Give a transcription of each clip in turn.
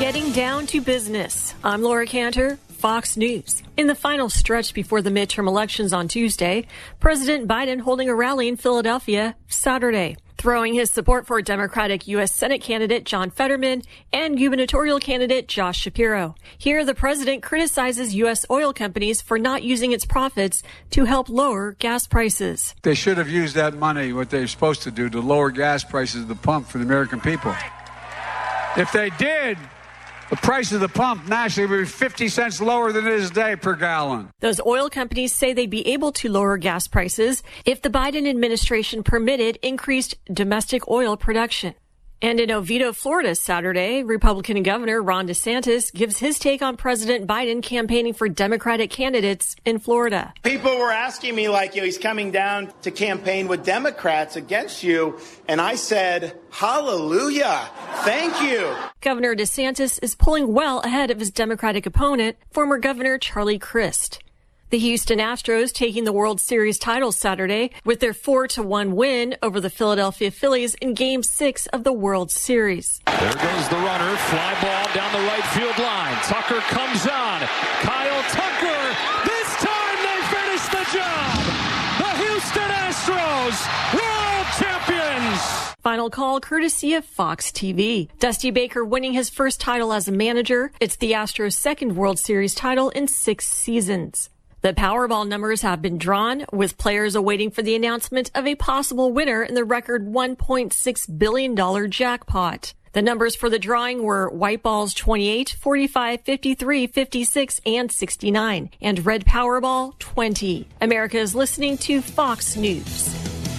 Getting down to business. I'm Laura Cantor, Fox News. In the final stretch before the midterm elections on Tuesday, President Biden holding a rally in Philadelphia Saturday, throwing his support for Democratic U.S. Senate candidate John Fetterman and gubernatorial candidate Josh Shapiro. Here, the president criticizes U.S. oil companies for not using its profits to help lower gas prices. They should have used that money, what they're supposed to do, to lower gas prices at the pump for the American people. If they did, the price of the pump nationally would be 50 cents lower than it is today per gallon. Those oil companies say they'd be able to lower gas prices if the Biden administration permitted increased domestic oil production. And in Oviedo, Florida, Saturday, Republican Governor Ron DeSantis gives his take on President Biden campaigning for Democratic candidates in Florida. People were asking me, he's coming down to campaign with Democrats against you. And I said, hallelujah. Thank you. Governor DeSantis is pulling well ahead of his Democratic opponent, former Governor Charlie Crist. The Houston Astros taking the World Series title Saturday with their 4-1 win over the Philadelphia Phillies in Game 6 of the World Series. There goes the runner. Fly ball down the right field line. Tucker comes on. Kyle Tucker. This time they finish the job. The Houston Astros, world champions. Final call courtesy of Fox TV. Dusty Baker winning his first title as a manager. It's the Astros' second World Series title in 6 seasons. The Powerball numbers have been drawn, with players awaiting for the announcement of a possible winner in the record $1.6 billion jackpot. The numbers for the drawing were white balls 28, 45, 53, 56, and 69, and red Powerball 20. America is listening to Fox News.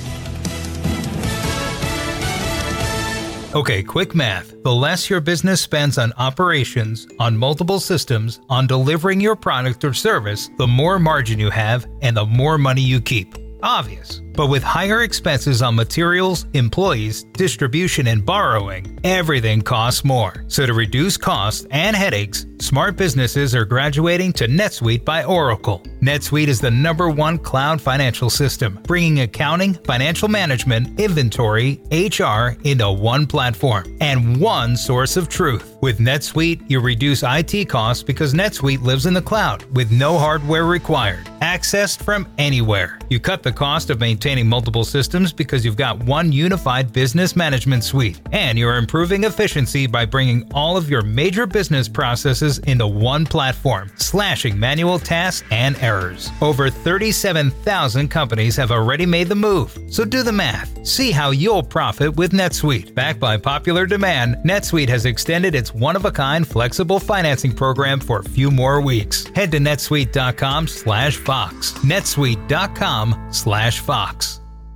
Okay, quick math. The less your business spends on operations, on multiple systems, on delivering your product or service, the more margin you have and the more money you keep. Obvious. But with higher expenses on materials, employees, distribution, and borrowing, everything costs more. So to reduce costs and headaches, smart businesses are graduating to NetSuite by Oracle. NetSuite is the #1 cloud financial system, bringing accounting, financial management, inventory, HR into one platform and one source of truth. With NetSuite, you reduce IT costs because NetSuite lives in the cloud with no hardware required, accessed from anywhere. You cut the cost of maintaining multiple systems because you've got one unified business management suite, and you're improving efficiency by bringing all of your major business processes into one platform, slashing manual tasks and errors. Over 37,000 companies have already made the move, so do the math. See how you'll profit with NetSuite. Backed by popular demand, NetSuite has extended its one-of-a-kind flexible financing program for a few more weeks. Head to netsuite.com/Fox. netsuite.com/Fox.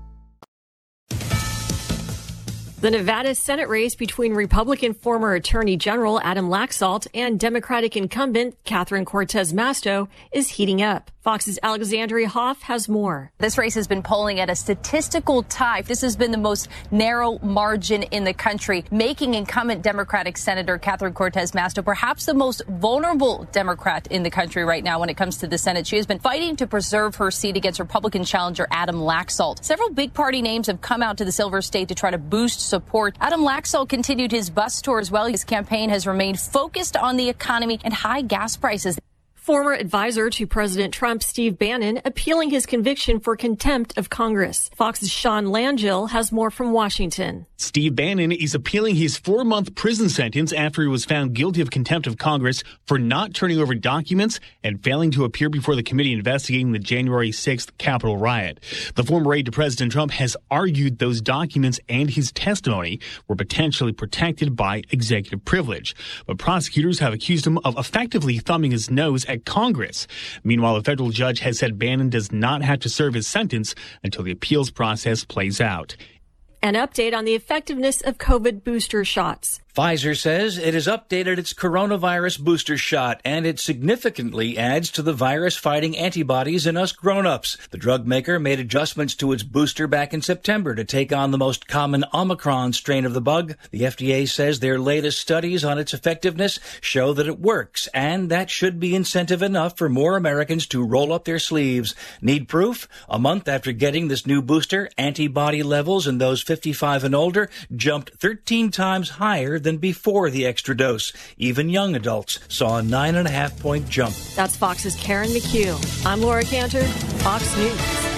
The Nevada Senate race between Republican former Attorney General Adam Laxalt and Democratic incumbent Catherine Cortez Masto is heating up. Fox's Alexandria Hoff has more. This race has been polling at a statistical tie. This has been the most narrow margin in the country, making incumbent Democratic Senator Catherine Cortez Masto perhaps the most vulnerable Democrat in the country right now when it comes to the Senate. She has been fighting to preserve her seat against Republican challenger Adam Laxalt. Several big party names have come out to the Silver State to try to boost support. Adam Laxalt continued his bus tour as well. His campaign has remained focused on the economy and high gas prices. Former advisor to President Trump, Steve Bannon, appealing his conviction for contempt of Congress. Fox's Sean Langell has more from Washington. Steve Bannon is appealing his 4-month prison sentence after he was found guilty of contempt of Congress for not turning over documents and failing to appear before the committee investigating the January 6th Capitol riot. The former aide to President Trump has argued those documents and his testimony were potentially protected by executive privilege. But prosecutors have accused him of effectively thumbing his nose at Congress. Meanwhile, a federal judge has said Bannon does not have to serve his sentence until the appeals process plays out. An update on the effectiveness of COVID booster shots. Pfizer says it has updated its coronavirus booster shot, and it significantly adds to the virus-fighting antibodies in us grown-ups. The drug maker made adjustments to its booster back in September to take on the most common Omicron strain of the bug. The FDA says their latest studies on its effectiveness show that it works, and that should be incentive enough for more Americans to roll up their sleeves. Need proof? A month after getting this new booster, antibody levels in those 55 and older jumped 13 times higher than before the extra dose. Even young adults saw a 9.5-point jump. That's Fox's Karen McHugh. I'm Laura Cantor, Fox News.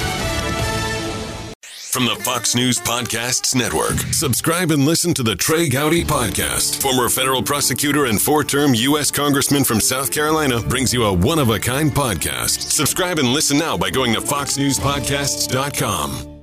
From the Fox News Podcasts Network, subscribe and listen to the Trey Gowdy Podcast. Former federal prosecutor and 4-term U.S. Congressman from South Carolina brings you a one-of-a-kind podcast. Subscribe and listen now by going to foxnewspodcasts.com.